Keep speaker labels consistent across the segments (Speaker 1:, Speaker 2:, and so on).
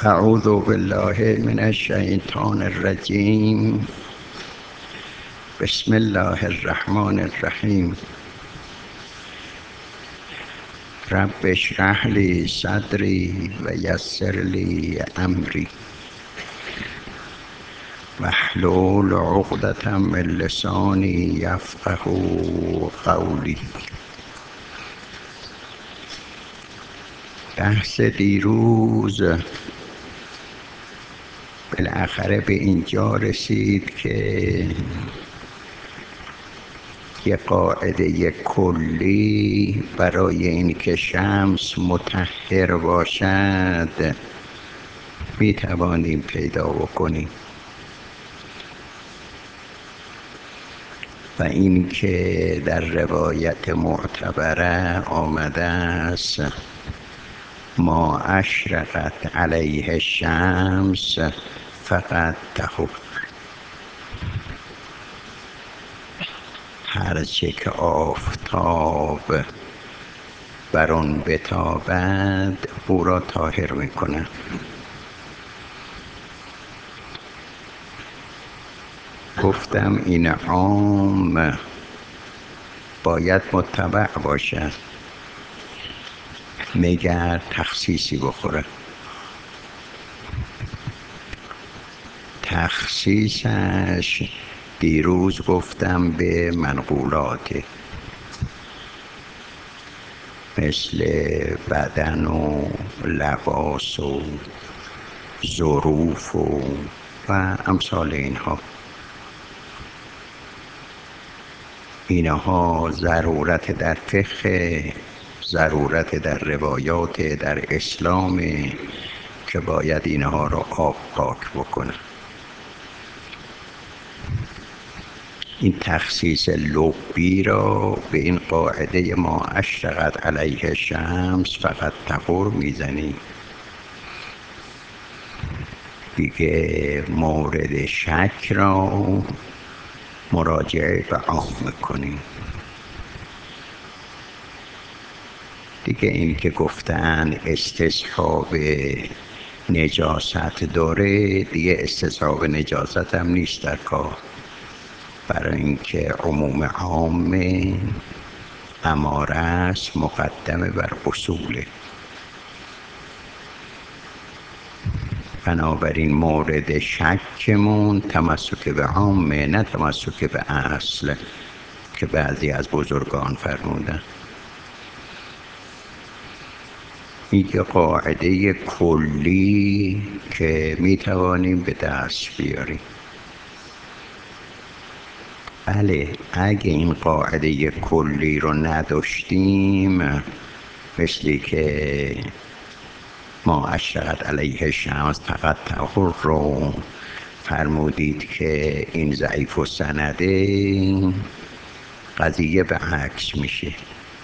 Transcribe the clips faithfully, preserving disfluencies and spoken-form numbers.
Speaker 1: اعوذ بالله من الشیطان الرجیم. بسم الله الرحمن الرحیم. رب اشرح لی صدری و یسر لی امری واحلل عقدة من لسانی یفقهوا قولی. بحث دیروز بالاخره به اینجا رسید که یه قاعده کلی برای اینکه شمس مطهر باشد می توانیم پیدا بکنیم و این که در روایت معتبره آمده است ما اشرقت علیه الشمس فقط طهور. هرچه که آفتاب بر آن بتابد او را طاهر می‌کند. گفتم این عام باید متبع باشد مگر تخصیصی بخوره. تخصیصش دیروز گفتم به منقولات مثل بدن و لباس و ظروف و, و امثال اینها. اینها ضرورت در فقه، ضرورت در روایات در اسلام که باید اینها را آب پاک بکنه. این تخصیص لبی را به این قاعده ما اشرقت علیه الشمس فقط طهور میزنیم. دیگه مورد شک را مراجعه به عام میکنیم. دیگه این که گفتن استصحاب نجاست داره، دیگه استصحاب نجاست هم نیست در کار، برای اینکه عموم عام اماره است مقدمه بر اصوله. بنابراین مورد شکمون تمسک به عامه نه تمسک به اصل که بعضی از بزرگان فرمودن. این یه قاعده کلی که می توانیم به دست بیاریم. بله، اگه این قاعده کلی رو نداشتیم، مثلی که ما اشرقت علیه الشمس فقط طهور رو فرمودید که این ضعیف و سنده، قضیه به عکس میشه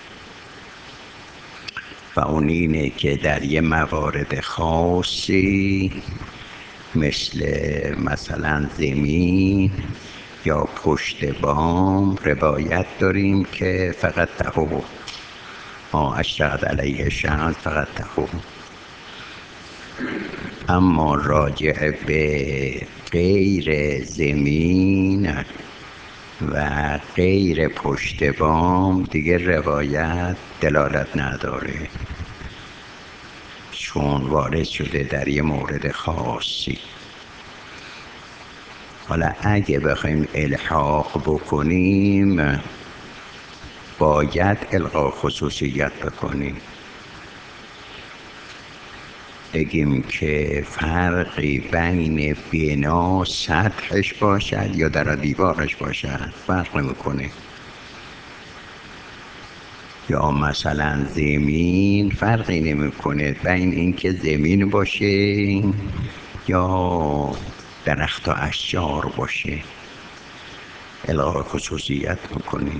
Speaker 1: و اون اینه که در یه موارد خاصی مثل مثلا زمین یا پشت بام روایت داریم که فقط طهور، ما اشرقت علیه الشمس فقط طهور. اما راجع به غیر زمین و غیر پشت بام دیگه روایت دلالت نداره، چون وارد شده در یه مورد خاصی. حالا اگه بخوایم الحاق بکنیم باید الغا خصوصیت بکنیم، بگیم که فرقی بین بنا سطحش باشد یا در دیوارش باشد فرق نمیکنه، یا مثلا زمین فرقی نمیکنه بین اینکه زمین باشه یا درخت و اشجار باشه، الغا خصوصیت میکنیم.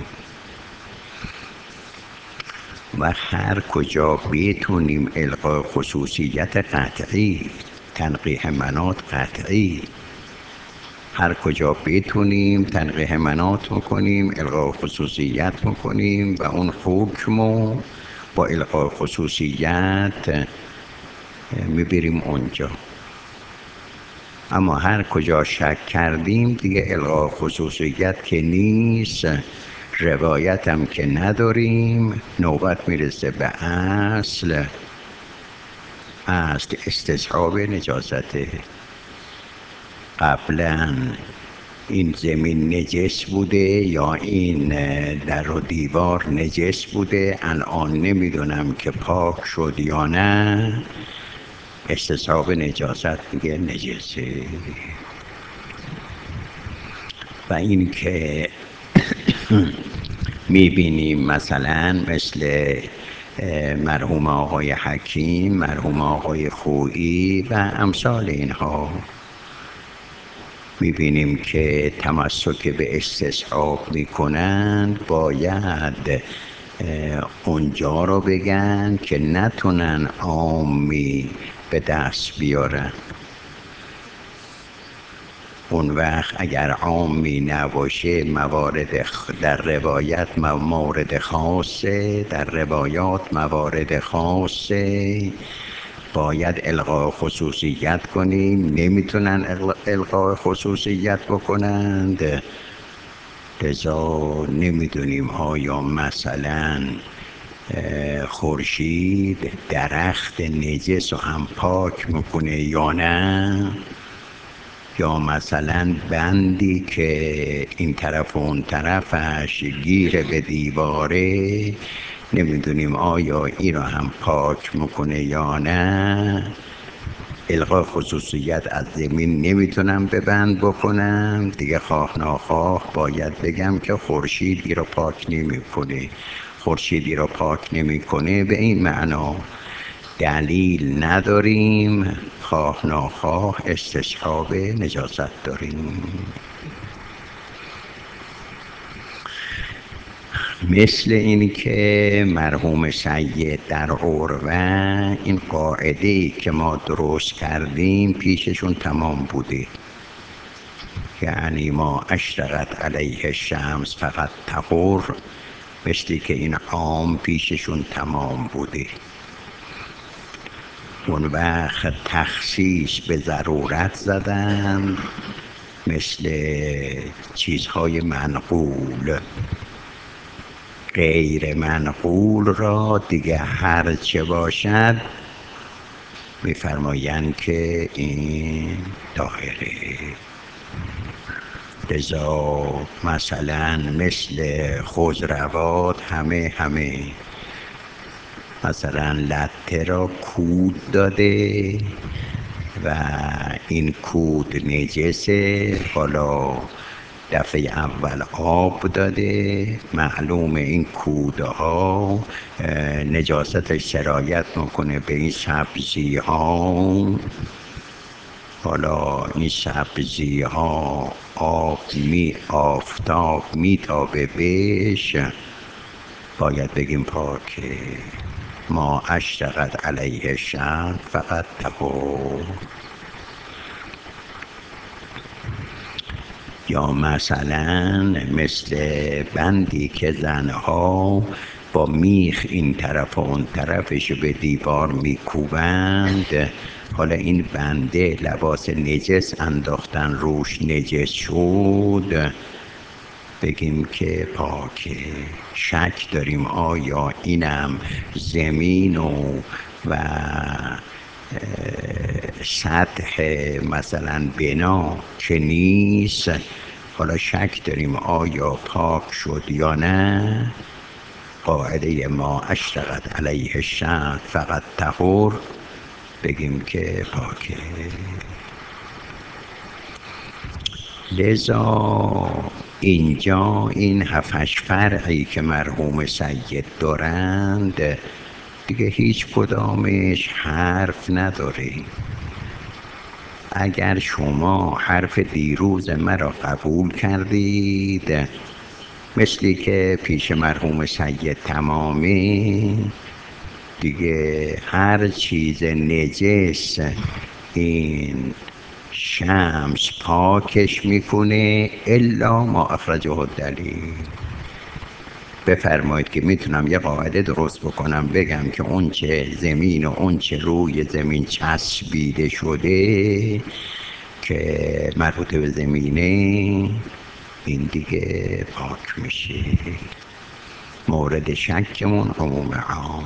Speaker 1: و هر کجا بتونیم الغا خصوصیت قطعی، تنقیح مناط قطعی، هر کجا بتونیم تنقیح مناط میکنیم، الغا خصوصیت میکنیم و اون حکمو با الغا خصوصیت میبریم اونجا. اما هر کجا شک کردیم دیگه الغا خصوصیت که نیست، روایت هم که نداریم، نوبت میرسه به اصل. اصل استصحاب نجاسته. قبلا این زمین نجس بوده یا این در و دیوار نجس بوده، الان نمیدونم که پاک شد یا نه. استصحاب نجاست میگه نجسه. و این که میبینیم مثلا مثل مرحوم آقای حکیم، مرحوم آقای خویی و امثال اینها، میبینیم که تمسک به استصحاب میکنند، باید اونجا رو بگن که نتونن عامی به دست بیارن. اون وقت اگر عامی نباشه، موارد در روایت موارد خاصه، در روایات موارد خاصه، باید الغاء خصوصیت کنیم. نمیتونن الغاء خصوصیت بکنند. لذا نمیدونیم آیا مثلا خورشید درخت نجس رو هم پاک میکنه یا نه، یا مثلا بندی که این طرف و اون طرفش گیر به دیواره، نمیدونیم آیا این رو هم پاک میکنه یا نه. الغاء خصوصیت از زمین نمیتونم به بند بکنم دیگه، خواه ناخواه باید بگم که خورشیدی رو پاک نمیکنه. خورشیدی رو پاک نمیکنه به این معنا دلیل نداریم، خواه ناخواه استصحاب نجاست داریم. مثل این که مرحوم سید در عروة این قاعده‌ای که ما درست کردیم پیششون تمام بوده، یعنی ما اشرقت علیه الشمس فقط طهور، مثل که این عام پیششون تمام بوده. اون وقت تخصیص به ضرورت زدن، مثل چیزهای منقول. غیر منقول را دیگه هر چه باشد میفرمایند که این طاهره. لذا مثلا مثل خضروات همه همه مثلا لته را کود داده و این کود نجسه، حالا دفعه اول آب داده، معلوم این کودها نجاستش سرایت میکنه به این سبزی ها. حالا این سبزی ها آب می آفتاب میتابه بهش، باید بگیم پاکه. ما اشرقت علیه الشمس فقط طهور. یا مثلا مثل بندی که زنها با میخ این طرف و اون طرفش به دیوار میکوبند، حالا این بنده لباس نجس انداختن روش نجس شد، بگیم که پاکه. شک داریم آیا اینم زمین و و سطح مثلا بنا که نیست، حالا شک داریم آیا پاک شد یا نه. قاعده ما اشرقت علیه الشمس فقط طهور، بگیم که پاکه. لذا اینجا این هفتش فرعی که مرحوم سید دارند دیگه هیچ کدامش حرف نداره. اگر شما حرف دیروز مرا قبول کردید، مثلی که پیش مرحوم سید تمامی، دیگه هر چیز نجس این شمس پاکش میکنه الا ما اخرجه الدلیل. بفرمایید که میتونم یه قاعده درست بکنم بگم که اون چه زمین و اون چه روی زمین چسبیده شده که مربوط به زمینه این دیگه پاک میشه. مورد شکمون عموم عام.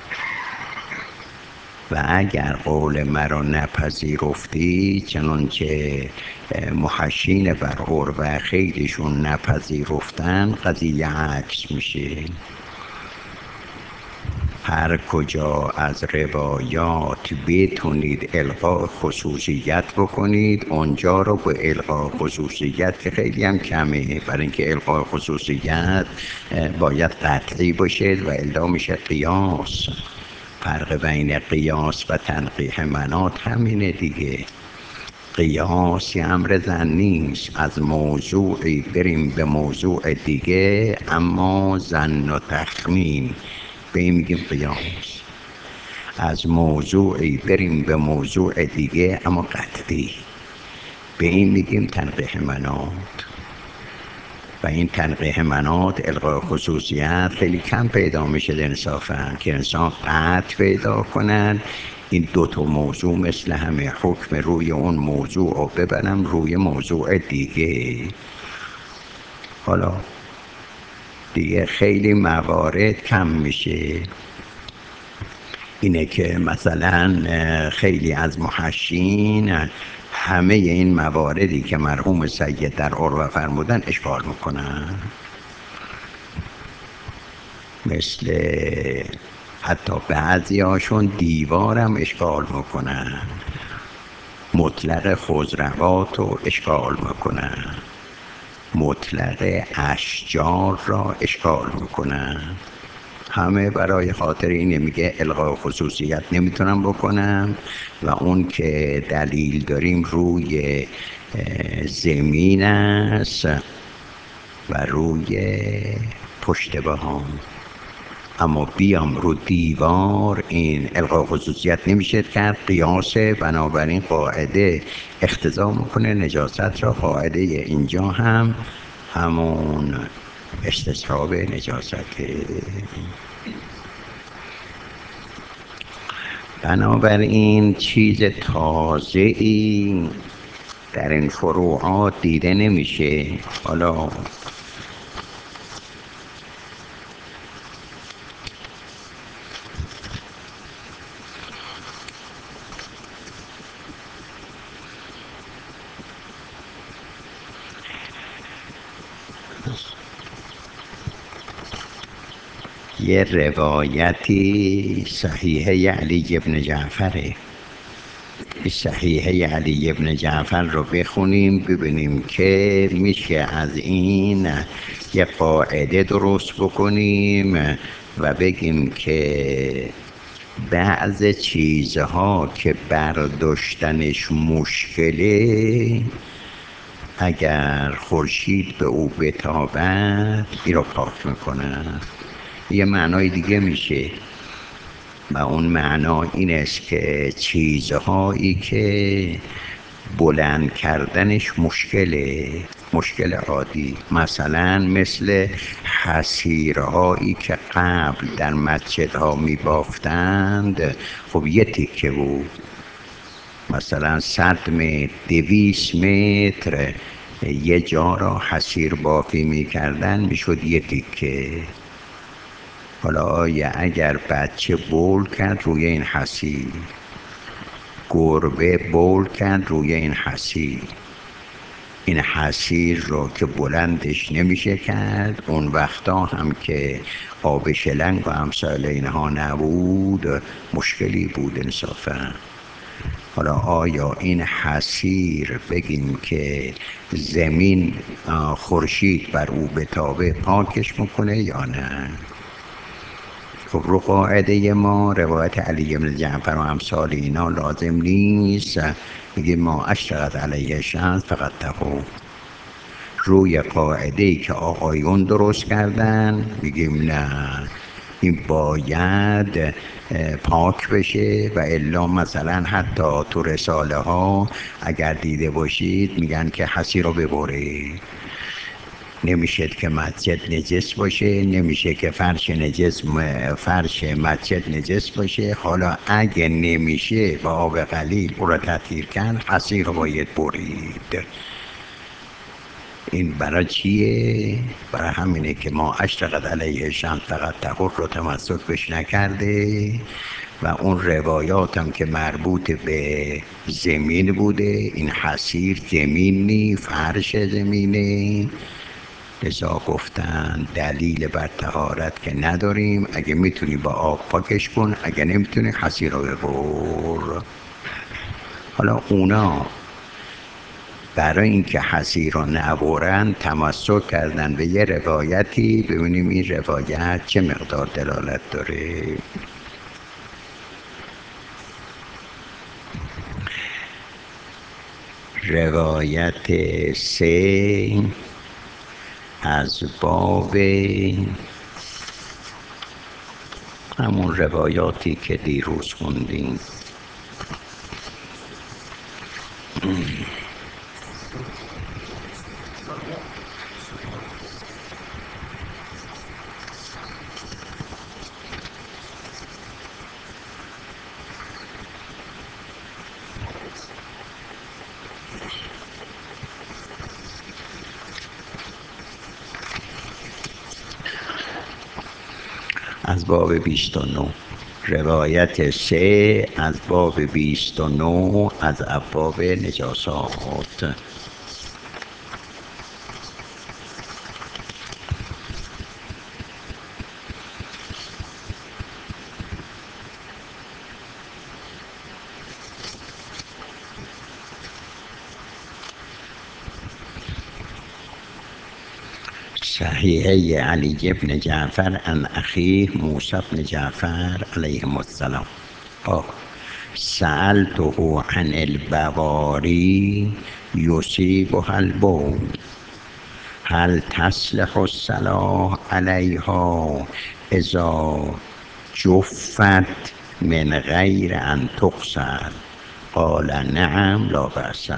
Speaker 1: و اگر قول مرا نپذیرفتی، چنانچه محشین برقور و خیلیشون نپذیرفتن، قضیه عکس میشه. هر کجا از روایات بتونید القاء خصوصیت بکنید، اونجا رو به القاء خصوصیت که خیلی هم کمه، برای اینکه القاء خصوصیت باید قطعی باشه و الا میشه قیاس. فرق بین قیاس و تنقیح مناط همینه دیگه. قیاس یه امر ظنی است، از موضوعی بریم به موضوع دیگه اما ظن و تخمین، به این میگیم قیاس. از موضوعی بریم به موضوع دیگه اما قطعی، به این میگیم تنقیح مناط. و این تنقیح مناط القاء خصوصیت خیلی کم پیدا میشه انصافا که انسان قطع پیدا کنن این دو تا موضوع مثل همه، حکم روی اون موضوع رو ببرم روی موضوع دیگه. حالا دیگه خیلی موارد کم میشه، اینه که مثلا خیلی از محشین همه این مواردی که مرحوم سید در عروة فرمودن اشکال میکنن، مثل حتی بعضی هاشون دیوارم اشکال میکنن، مطلق خضروات رو اشکال میکنن، مطلق اشجار را اشکال میکنن. همه برای خاطر اینه میگه القاء خصوصیت نمیتونم بکنم و اون که دلیل داریم روی زمین است و روی پشت بهام، اما بیام رو دیوار این القاء خصوصیت نمیشه کرد، قیاسه. بنابراین قاعده اقتضا میکنه نجاست را. قاعده اینجا هم همون استصحاب نجاسته. بنابراین چیز تازه‌ای در این فروعات دیده نمیشه. حالا یه روایتی صحیحه علی ابن جعفره، صحیحه علی ابن جعفر رو بخونیم ببینیم که میشه از این یه قاعده درست بکنیم و بگیم که بعض چیزها که برداشتنش مشکله، اگر خورشید به او بتابد این رو پاک میکنه. یه معنای دیگه میشه و اون معنا این است که چیزهایی که بلند کردنش مشکله، مشکل عادی، مثلا مثل حصیرهایی که قبل در مسجدها می بافتند، خب یه تکه بود، مثلا صد متر دویست متر یه جا را حصیر بافی می کردن، می شد یه تکه. حالا آیا اگر بچه بول کرد روی این حصیر، گربه بول کرد روی این حصیر، این حصیر رو که بلندش نمیشه کرد، اون وقتا هم که آب شلنگ و امثال اینها نبود، مشکلی بود انصافا. حالا آیا این حصیر بگیم که زمین خورشید بر او بتابه پاکش میکنه یا نه؟ خب رو قاعده ما روایت علی بن جعفر و امثال اینا لازم نیست، میگه ما اشتغل علیه شمس فقط تقو. روی قاعده ای که آقایون درست کردن میگیم نه، این باید پاک بشه و الا مثلا حتی تو رساله ها اگر دیده باشید میگن که حصیر رو ببرید، نمیشه که مسجد نجس باشه، نمیشه که فرش نجس فرش مسجد نجس باشه. حالا اگه نمیشه با آب قلیل او را تطهیر کرد، حصیر رو باید برید. این برای چیه؟ برای همینه که ما اشرقت علیه شمس فقط طهور رو تمسک بش نکرده و اون روایات هم که مربوط به زمین بوده، این حصیر زمین نی، فرش زمینه. لذا گفتن دلیل بر طهارت که نداریم، اگه میتونی با آب پاکش کن، اگه نمیتونی حصیر رو ببر. حالا اونا برای اینکه حصیر رو نبرن تمسک کردن به یه روایتی. ببینیم این روایت چه مقدار دلالت داره. روایت سه از باب همون روایاتی که دیروز خوندیم. از باب بیست و نو، روایت سه از باب بیست و نو از ابواب نجاسات. صحیحه علی بن جعفر عن اخیه موسی بن جعفر علیهم السلام قال سألته عن البواری یصیبها البول هل تصلح الصلاة علیها اذا جفت من غیر ان تغسل؟ قال نعم لا بأس.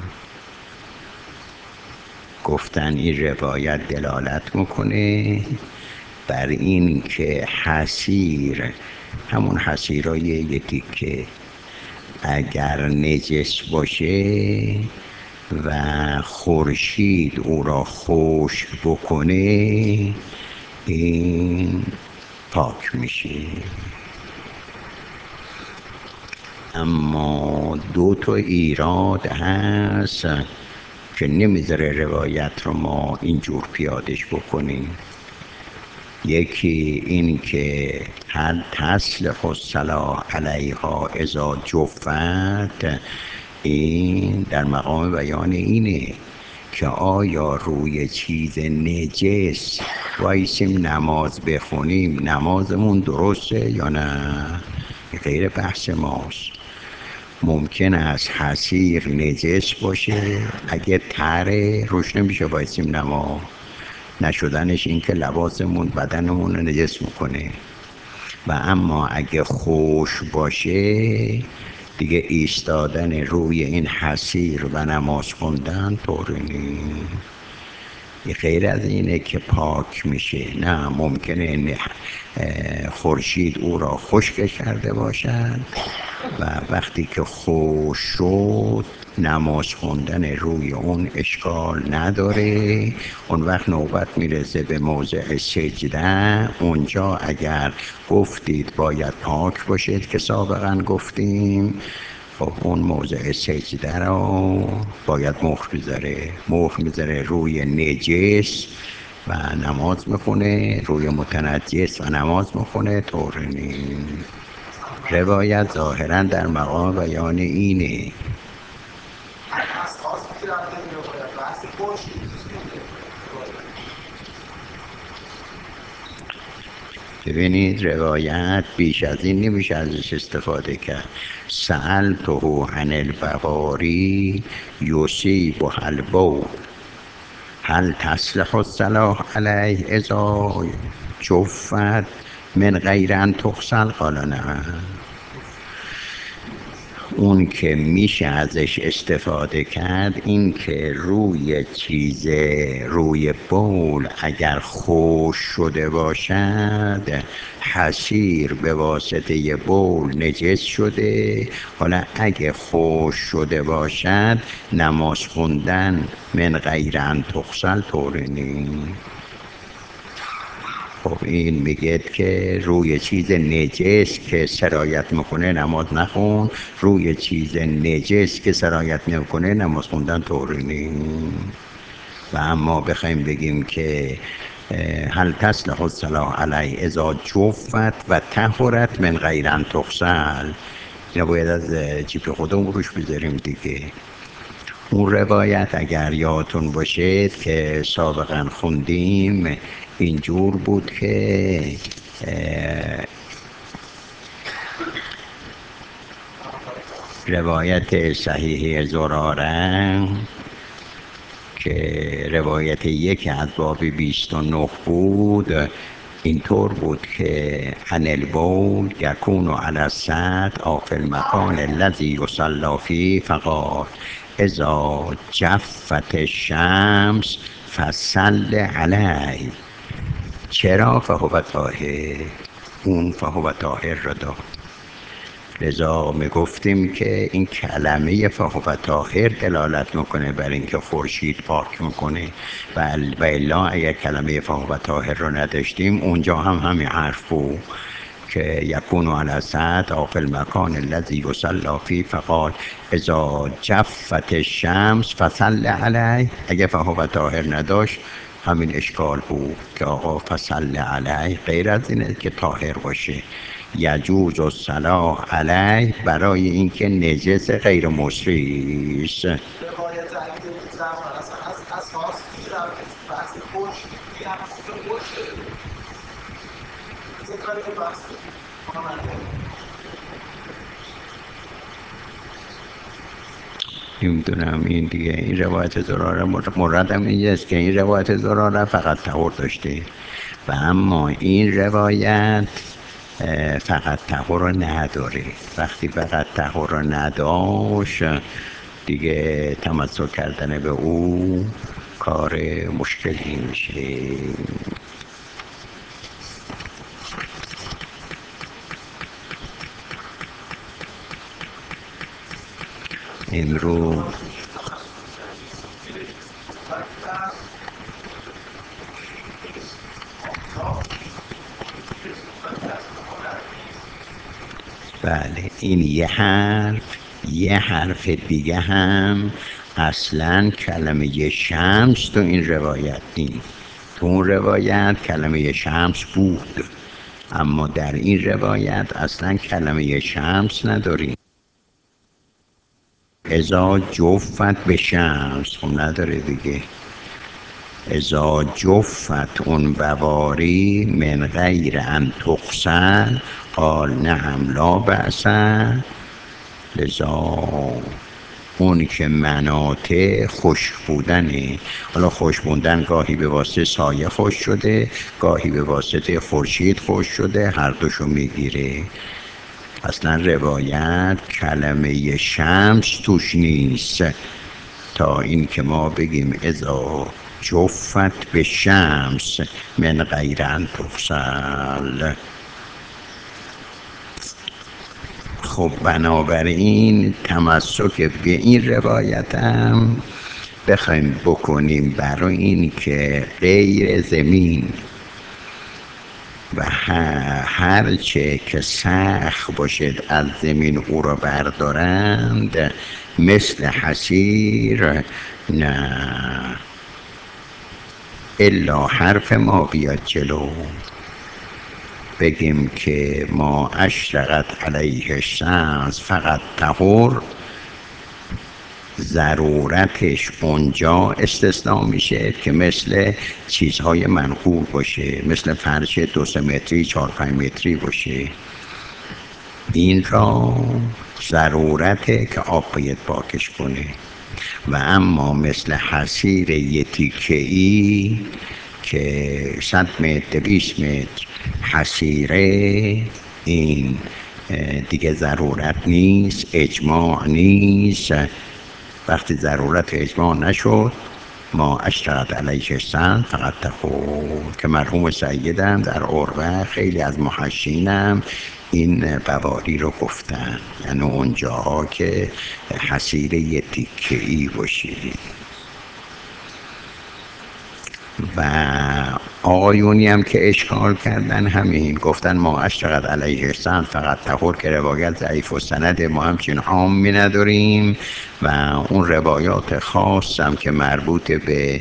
Speaker 1: گفتن این روایت دلالت میکنه بر این که حصیر، همون حصیرای یکی که اگر نجس باشه و خورشید او را خشک بکنه این پاک میشه. اما دو تا ایراد هست که نمیذاره روایت رو ما اینجور پیادش بکنیم. یکی این که هل تصلح الصلاة علیها اذا جفت، این در مقام بیان اینه که آیا روی چیز نجس وایسیم نماز بخونیم نمازمون درسته یا نه؟ غیر بحث ماست. ممکن است حصیر نجس باشه، اگه تره روش نمیشه وایسیم نماز. نشدنش این که لباسمون بدنمون رو نجس میکنه. و اما اگه خوش باشه دیگه ایستادن روی این حصیر و نماز خوندن طوری نیست. غیر از اینه که پاک میشه، نه ممکنه خورشید او را خشک کرده باشد و وقتی که خوش شد نماز خوندن روی اون اشکال نداره. اون وقت نوبت میرسه به موضع سجده. اونجا اگر گفتید باید پاک باشید که سابقا گفتیم، خب اون موضع سجده رو باید مهر بذاره. مهر میذاره روی نجس و نماز میخونه، روی متنجس و نماز میخونه طور نیست. روایت ظاهرا در مقام بیان اینه. ببینید روایت بیش از این نمیشه ازش استفاده کرد. سألته عن البواری یصیبها البول هل تصلح الصلاة علیه اذا جفت من غیر ان تغسل؟ قال نه. اون که میشه ازش استفاده کرد این که روی چیز روی بول اگر خوش شده باشد حسیر به واسطه بول نجس شده. حالا اگه خوش شده باشد نماز خوندن من غیر ان تغسل طوری نیست. خب این میگه که روی چیز نجس که سرایت میکنه نماز نخون، روی چیز نجس که سرایت نمیکنه نماز خوندن طوری نیست. و اما بخوایم بگیم که هل تصلح الصلاة علیه اذا جفت و طهرت من غیر ان تغسل، اینا باید از جیب خودمون روش بذاریم دیگه. اون روایت اگر یادتون باشه که سابقا خوندیم اینجور بود که روایت صحیح زراره که روایت یک از باب بیست و نه بود اینطور بود که عن البول یکون علی السطح او فی المکان الذی یصلی فیه فقال اذا جفت الشمس فصل علیه. چرا؟ فهو طاهر. اون فهو طاهر را داد. لذا می گفتیم که این کلمه فهو طاهر دلالت میکنه بر اینکه خورشید پاک میکنه و الا اگر کلمه فهو طاهر رو نداشتیم اونجا هم همین حرف بود که یکون علی السطح او فی المکان الذی یصلی فیه فقال اذا جفت الشمس فصل علیه. اگه فهو طاهر نداشت همین اشکال بود که آقا فصل علیه غیر از اینه که طاهر باشه. یجوز الصلاة علیه برای اینکه نجس غیر مصری است. روایت علی بن جعفر از اساس میرم بحث خوش میگم خوش ذکر که بحث نمیدونم این دیگه. این روایت زراره مردم اینجاست که این روایت زراره فقط طهور داشته و اما این روایت فقط طهور رو نداره. وقتی فقط طهور رو نداشت دیگه تمسک کردن به او کار مشکلی میشه. امروز بله این یه حرف. یه حرف دیگه هم اصلا کلمه شمس تو این روایت نیست. تو اون روایت کلمه شمس بود اما در این روایت اصلا کلمه شمس نداریم. اذا جفت به شمس خب نداره دیگه. اذا جفت اون بواری من غیر ان تغسل قال نعم لا بأس. لذا اون که مناطق خوش بودنه. حالا خوش بودن گاهی به واسطه سایه خوش شده گاهی به واسطه خورشید خوش شده، هر دوشو میگیره. اصلا روایت کلمه شمس توش نیست تا این که ما بگیم اذا جفت به شمس من غیر ان تغسل. خب بنابراین تمسک به این روایت هم بخوایم بکنیم برای این که غیر زمین و هرچه که سخت باشد از زمین او را بردارند مثل حصیر نه. الا حرف ما بیاد جلو بگیم که ما اشرقت علیه الشمس فقط طهور، ضرورتش اونجا استثناء میشه که مثل چیزهای منقول باشه، مثل فرش دو سه متری چهار پنج متری باشه. این را ضرورته که آب باید پاکش کنه. و اما مثل حصیر یه تیکه‌ای که صد متر دویست متر حصیره این دیگه ضرورت نیست، اجماع نیست. وقتی ضرورت اجماع نشد ما اشترط علیه سن فقط تقول که مرحوم سیدم در عروه خیلی از محشینم این قواری رو گفتن، یعنی اونجاها که حصیر یه تیکه‌ای باشید. و آقایونی هم که اشکال کردن همین گفتن ما اشتغل علیه سن فقط تقول که روایت ضعیف و سند ما همچین عامی نداریم و اون روایات خاص هم که مربوط به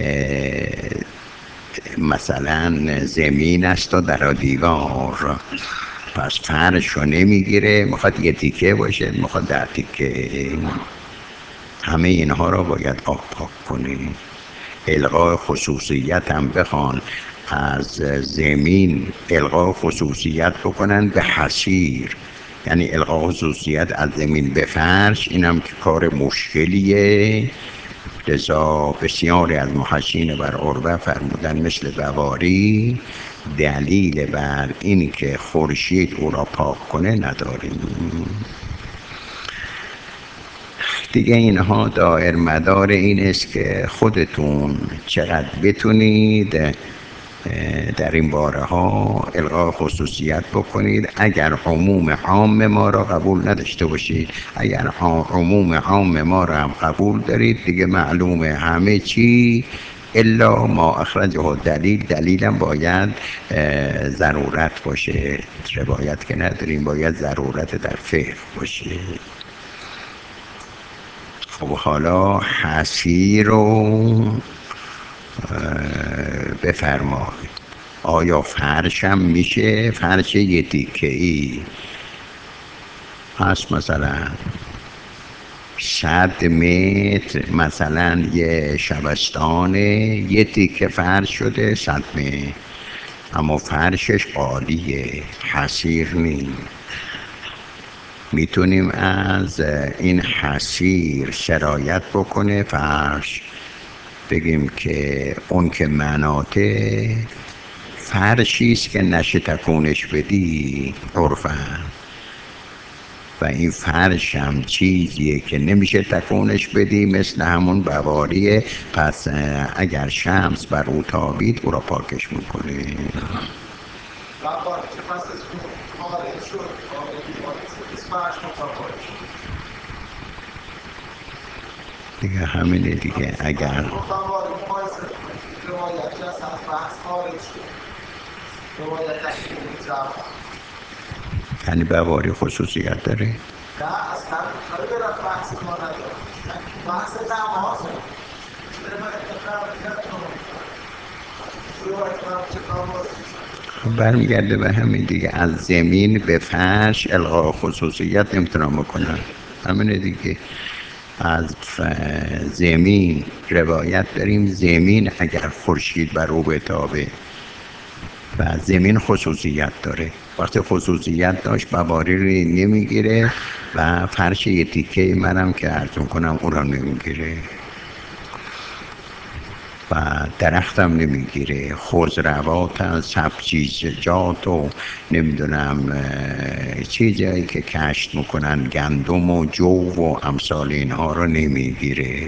Speaker 1: مثلا زمین است و در دیوار پس فرش رو نمیگیره، میخواد یه تیکه باشه میخواد در تیکه، همه اینها رو باید آب پاک کنیم. الغای خصوصیت هم بخوان از زمین الغای خصوصیت بکنن به حصیر، یعنی الغای خصوصیت از زمین به فرش، اینم که کار مشکلیه. لذا بسیاری از محشین بر عروه فرمودن مثل بواری دلیل بر اینی که خورشید او را پاک کنه نداریم. دیگه اینها دایر مدار این است که خودتون چقدر بتونید در این باره ها الغای خصوصیت بکنید. اگر عموم عام ما را قبول نداشته باشید، اگر عموم عام ما را هم قبول دارید، دیگه معلومه همه چی الا ما اخرجه دلیل، دلیلم باید ضرورت باشه، روایت که نداریم باید ضرورت در فقه باشه. خب حالا حصیر رو بفرمایید. آیا فرشم میشه فرش یه تیکه ای هست، مثلا صد متر مثلا یه شبستانه یه تیکه فرش شده صد متر، اما فرشش عالیه حصیر نیست. میتونیم از این حصیر شرایت بکنه فرش، بگیم که اون که مناطق فرشیست که نشه تکونش بدی عرفن، و این فرش هم چیزیه که نمیشه تکونش بدی مثل همون بواریه. پس اگر شمس بر او تابید او را پاکش میکنه. دیگه همینه دیگه. اگر یعنی بواری خصوصیت داره؟ نه اصلا کاری به بحث ما نداره، بحث نمازه. برمیگرده به همین دیگه، از زمین به فرش الغا خصوصیت نمیتونم بکنم، همینه دیگه. از زمین روایت داریم زمین اگر خورشید بر او بتابه و زمین خصوصیت داره، وقتی خصوصیت داشت بواری رو نمیگیره و فرش یه تیکه منم که عرض کنم او را نمیگیره و درختم نمیگیره. خضروات سبزیجات و نمیدونم چیزایی که کشت میکنن گندم و جو و امثال اینها رو نمیگیره.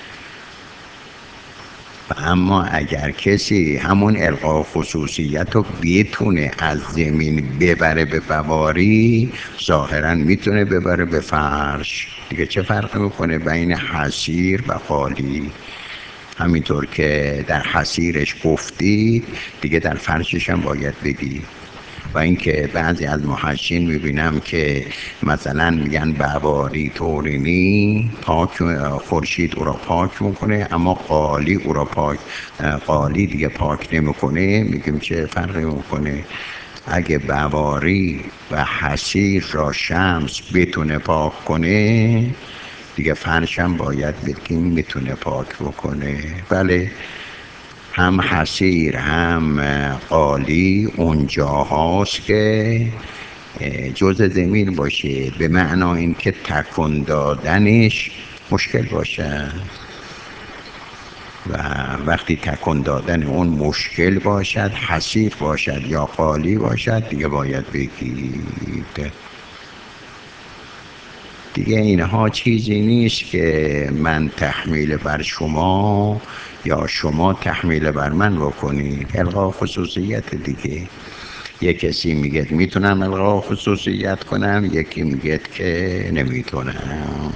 Speaker 1: و اما اگر کسی همون الغا خصوصیت رو بتونه از زمین ببره به بواری، ظاهرا میتونه ببره به فرش دیگه. چه فرق میکنه بین حصیر و قالی؟ همینطور که در حصیرش گفتی دیگه در فرشش هم باید بگی. و اینکه بعضی از محشین میبینم که مثلا میگن بواری تورینی پاک خورشید او را پاک میکنه اما قالی او را پاک قالی دیگه پاک نمیکنه. میگیم چه فرقی میکنه؟ اگه بواری و حصیر را شمس بتونه پاک کنه دیگه فرشم باید بگیم میتونه پاک بکنه. بله، هم حصیر هم قالی اونجا هاست که جزء زمین باشه، به معنا این که تکون دادنش مشکل باشه و وقتی تکون دادن اون مشکل باشد، حصیر باشد یا قالی باشد، دیگه باید بگید. دیگه اینها چیزی نیست که من تحمیل بر شما یا شما تحمیل بر من بکنید. الغا خصوصیت دیگه. یک کسی میگه میتونم الغا خصوصیت کنم، یکی میگه که نمیتونم.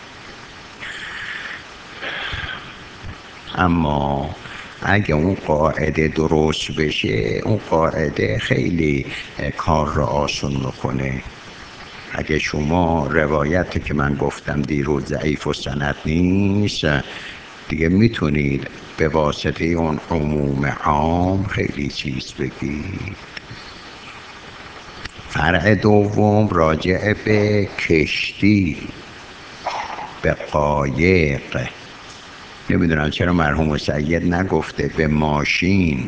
Speaker 1: اما اگه اون قاعده درست بشه، اون قاعده خیلی کار رو آسون میکنه. اگه شما روایتی که من گفتم دیروز ضعیف و سند نیست، دیگه میتونید به واسطه اون عموم عام خیلی چیز بگید. فرع دوم راجع به کشتی، به قایق. نمیدونم چرا مرحوم سید نگفته به ماشین.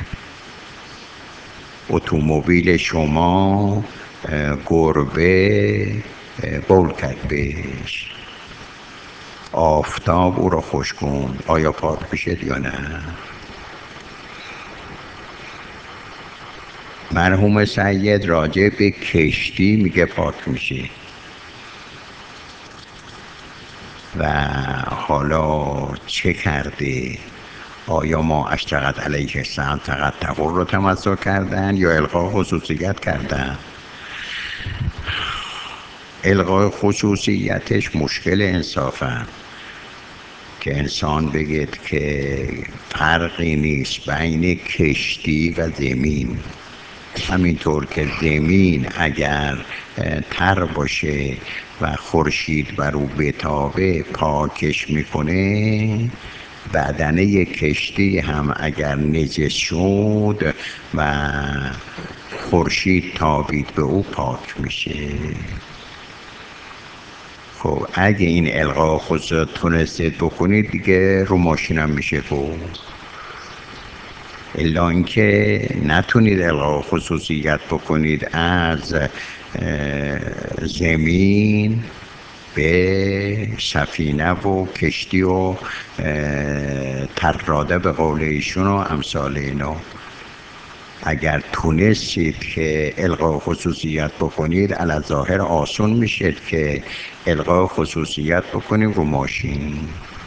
Speaker 1: اتومبیل شما گربه بول کرد بهش، آفتاب او رو خشکون، آیا پاک میشه یا نه؟ مرحوم سید راجع به کشتی میگه پاک میشه. و حالا چه کرده؟ آیا ما اشتغت علیه السلام فقط تقر رو تمسک کردن یا الغا خصوصیت کردن؟ الغای خصوصیتش مشکل انصافا که انسان بگید که فرقی نیست بین کشتی و زمین. همینطور که زمین اگر تر باشه و خورشید بر او بتابه پاکش میکنه، بدنه کشتی هم اگر نجس شد و خورشید تابید به او پاک میشه. خب اگه این الغا خصوصیت تونستید بکنید، دیگه رو ماشینم میشه گفت. الا اینکه نتونید الغا خصوصیت بکنید از زمین به سفینه و کشتی و تراده به قول ایشون و امثال اینا. اگر تونستید که الغا خصوصیت بکنید، علی ظاهر آسون میشه که الغا خصوصیت بکنیم رو ماشین.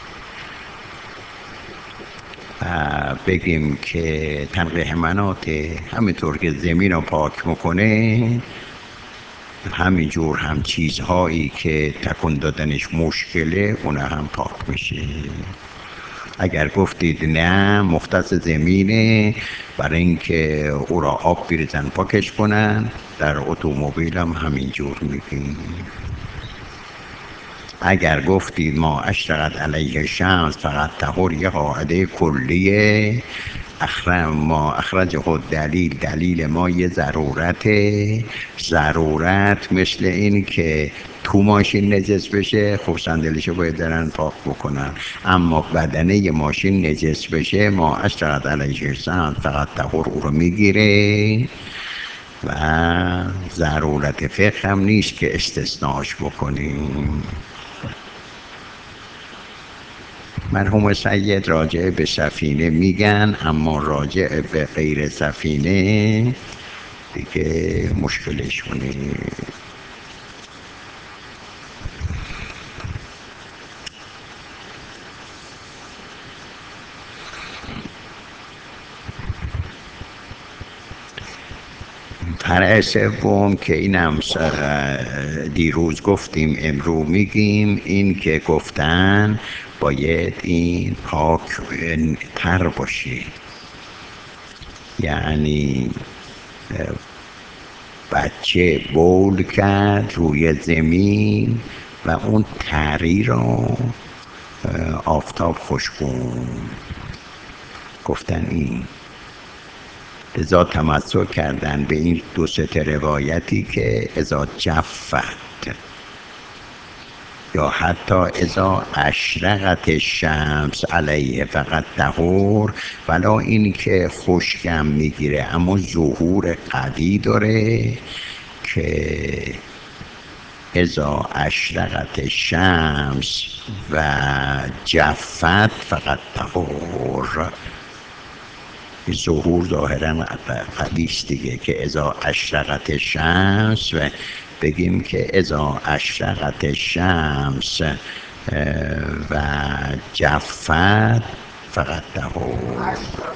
Speaker 1: بگیم که تنقیح مناطه، همینطور که زمین رو پاک میکنه، همینجور هم چیزهایی که تکون دادنش مشکله اونه هم پاک میشه. اگر گفتید نه مختص زمینه برای اینکه او را آب بریزن پاکش کنن، در اتومبیل هم همینجور میگیم. اگر گفتید ما اشتغت علیه شمس فقط طهور، یه قاعده کلیه اخرم ما اخرج خود دلیل، دلیل ما یه ضرورت ضرورت مثل این که تو ماشین نجس بشه، خب صندلیشو باید درن پاک بکنن. اما بدنه ماشین نجس بشه، ما اشتغت علیه شمس فقط طهور او رو میگیره و ضرورت فقه هم نیست که استثناش بکنیم. مرحوم سید راجع به سفینه میگن، اما راجع به غیر سفینه دیگه مشکلشونه. فرع سوم که اینم دیروز گفتیم امرو میگیم، این که گفتن باید این پاک تر باشه. یعنی بچه بول کرد روی زمین و اون تری رو آفتاب خشکون، گفتن این ازا تمسک کردن به این دو سه روایتی که ازا جفت یا حتی ازا اشرقت شمس علیه فقط طهور، ولا این که خشکم میگیره اما ظهور قوی داره که ازا اشرقت شمس و جفت فقط طهور. ظهور ظاهرا قویست دیگه، که ازا اشرقت شمس و بگیم که اذا اشرقت الشمس و جفت فقط طهور.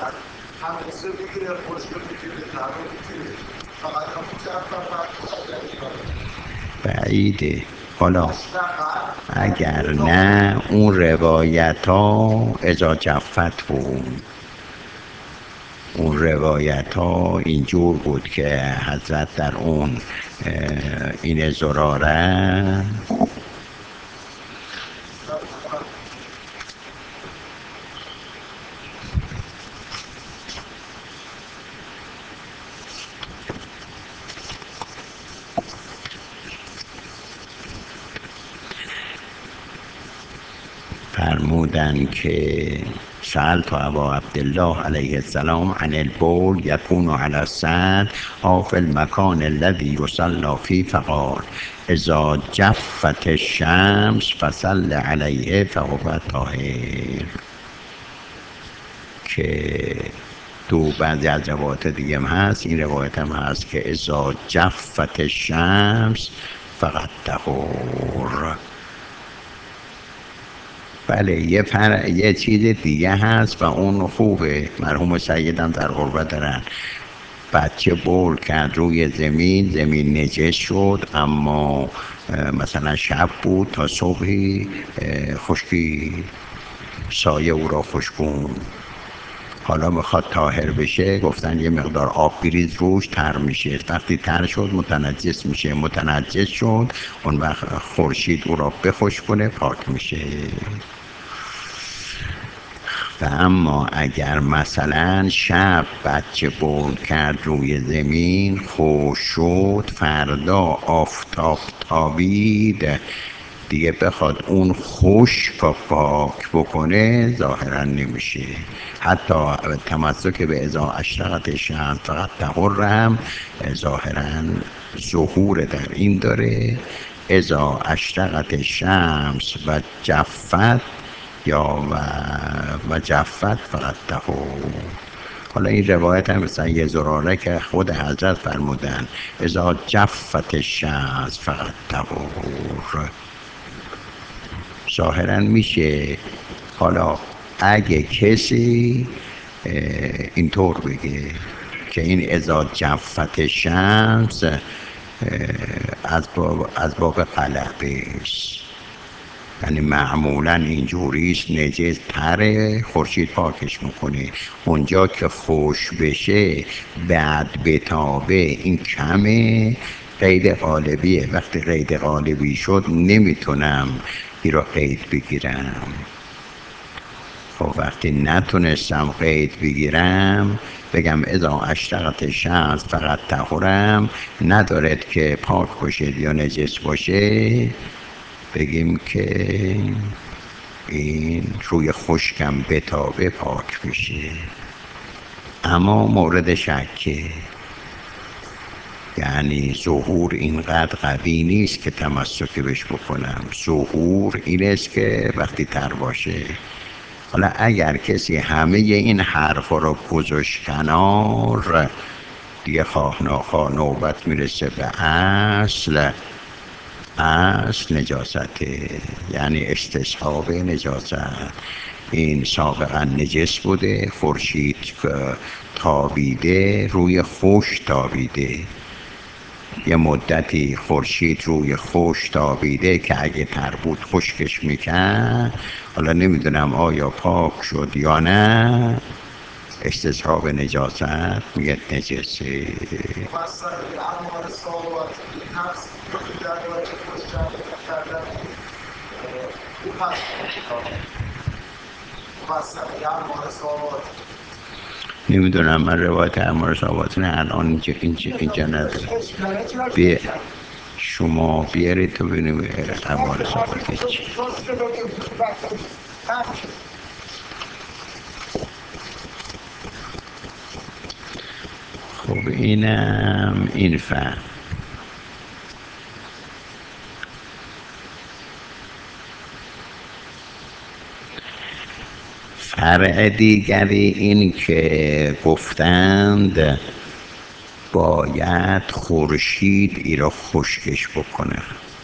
Speaker 1: بعیده. حالا اگر نه اون روایت ها اذا جفت بود، اون روایت ها اینجور بود که حضرت در اون این زراره فرمودن که سألت ابا عبدالله علیه السلام عن البول یکون علی السطح او فی المکان الذی یصلی فیه فقال اذا جفت الشمس فصل علیه فهو طاهر. که تو بعضی از روایات دیگه هم هست، این روایت هم هست که اذا جفت الشمس فقط طهور. بله یه, پر... یه چیز دیگه هست و اون خوبه، مرحوم سیدم در غربت دارن. بچه بول کرد روی زمین، زمین نجس شد، اما مثلا شب بود تا صبحی خشکی سایه او را خشکون. حالا میخواد طاهر بشه، گفتن یه مقدار آب بریز روش، تر میشه. وقتی تر شد متنجس میشه، متنجس شد اون وقت خورشید او را بخشکونه پاک میشه. و اما اگر مثلا شب بچه بول کرد روی زمین، خوش شد، فردا آفتاب تابید، دیگه بخواد اون خشک و پاک بکنه ظاهرا نمیشه. حتی تمسک به اذا اشرقت الشمس فقط طهور هم ظاهرا ظهور در این داره، اذا اشرقت الشمس و جفت یا و, و جفت فقط طهور. حالا این روایت هم مثلا یه زراره که خود حضرت فرمودن اذا جفت الشمس فقط طهور، ظاهرا میشه. حالا اگه کسی اینطور بگه که این اذا جفت شمس از باب, از باب غلبه است، یعنی معمولا اینجوریست، نجس تره، خورشید پاکش میکنه. اونجا که خوش بشه بعد بتابه این کمه، قید غالبیه. وقتی قید غالبی شد نمیتونم این را قید بگیرم. خب وقتی نتونستم قید بگیرم بگم اذا اشرقت الشمس فقط طهورم، ندارد که پاک باشد یا نجس باشه، بگیم که این روی خشکم بتابه پاک میشه. اما مورد شکه، یعنی ظهور اینقدر قوی نیست که تمسک بهش بکنم. ظهور این است که وقتی تر باشه. حالا اگر کسی همه این حرف رو گذاشت کنار، دیگه خواه ناخواه نوبت میرسه به اصل. اصل نجاسته، یعنی استصحاب نجاست. این سابقا نجس بوده، خورشید تابیده، روی خوش تابیده، یه مدتی خورشید روی خوش تابیده که اگه تر بود خشکش میکن. حالا نمیدونم آیا پاک شد یا نه، استصحاب نجاست میگه نجسه. نمیدونم، من روایت عمار صحابات نه الان اینجا اینجا, اینجا ندارم. بی شما بیارید تو ببینیم عمار صحابات چی. خب اینم این فهم. فرع دیگری این که گفتند باید خورشید ای را خشکش بکنه.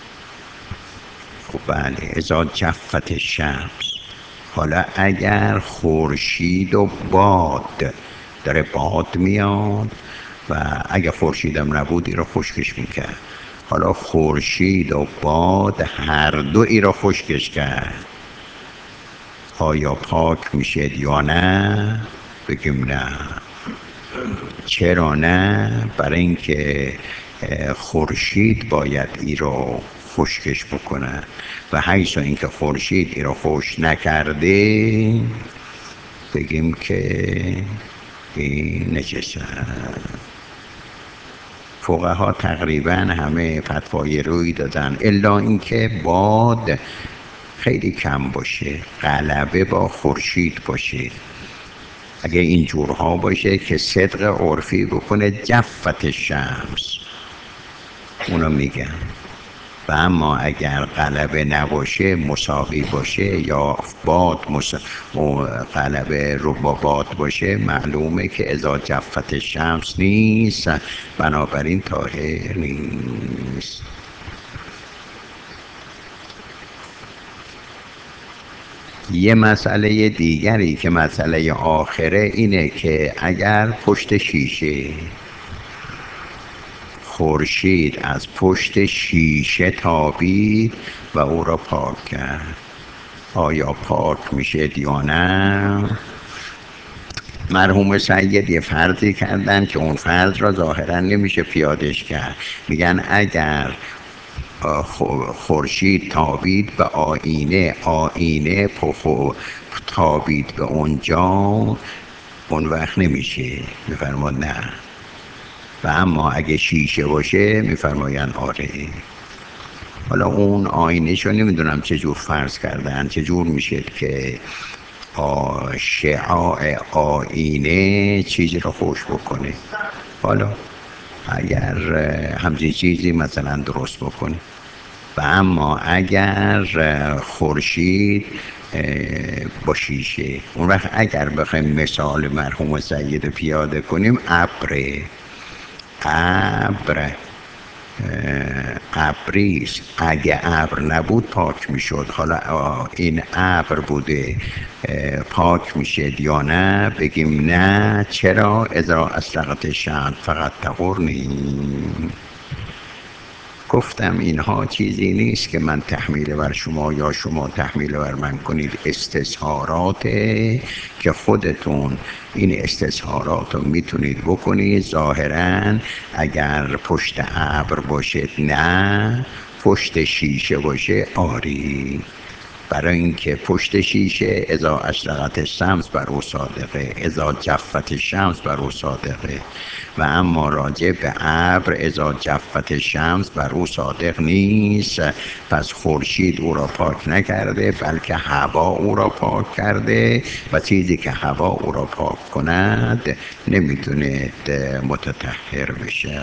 Speaker 1: خب بله، اذا جفت شمس. حالا اگر خورشید و باد، داره باد میاد و اگر خورشیدم نبود ای را خشکش میکرد، حالا خورشید و باد هر دو ای را خشکش کرد، آیا پاک میشه یا نه؟ بگیم نه. چرا نه؟ برای اینکه خورشید باید ای رو خشکش بکنه و حیث اینکه خورشید ای رو خشک نکرده، بگیم که این نجسه. فقها تقریبا همه فتوای روی دادن الا اینکه باد خیلی کم باشه، غلبه با خورشید باشه. اگه این جورها باشه که صدق عرفی بکنه جفت شمس، اونو میگن. و اما اگر غلبه نباشه، مساوی باشه، یا باد غلبه رو با باد باشه، معلومه که اذا جفت شمس نیست، بنابراین طاهر نیست. یه مسئله دیگری که مسئله آخره اینه که اگر پشت شیشه خورشید از پشت شیشه تابید و او را پاک کرد، آیا پاک میشه یا نه؟ مرحوم سید یه فرضی کردن که اون فرض را ظاهرا نمیشه پیادش کرد. میگن اگر خورشید تابید به آینه، آینه پخو تابید به اونجا، اون وقت نمیشه. میفرماد نه. و اما اگه شیشه باشه میفرماین آره. حالا اون آینه شو نمیدونم چجور فرض کردن، چجور میشه که شعاع آینه چیزی رو خوش بکنه. حالا اگر همچین چیزی مثلا درست بکنه. و اما اگر خورشید با شیشه، اون وقت اگر بخوایم مثال مرحوم سید پیاده کنیم، ابره ابر ابریست، اگه ابر نبود پاک میشد. حالا این ابر بوده، پاک میشه یا نه؟ بگیم نه. چرا؟ اذا اسرقت شمس فقط طهور نیم. گفتم اینها چیزی نیست که من تحمیل بر شما یا شما تحمیل بر من کنید، استظهاراته که خودتون این استظهارات رو میتونید بکنید. ظاهرا اگر پشت ابر باشه نه، پشت شیشه باشه آری. برای اینکه پشت شیشه اذا اشرقت الشمس بر او صادقه، اذا جفت الشمس بر او صادقه. و اما راجع به ابر اذا جفت الشمس بر او صادق نیست. پس خورشید او را پاک نکرده، بلکه هوا او را پاک کرده و چیزی که هوا او را پاک کند نمیتونه متطهر بشه.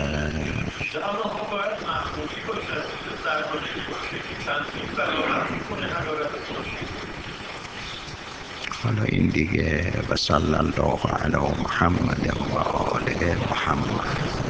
Speaker 1: حالا این دیگه و صلی الله علی محمد و آل محمد.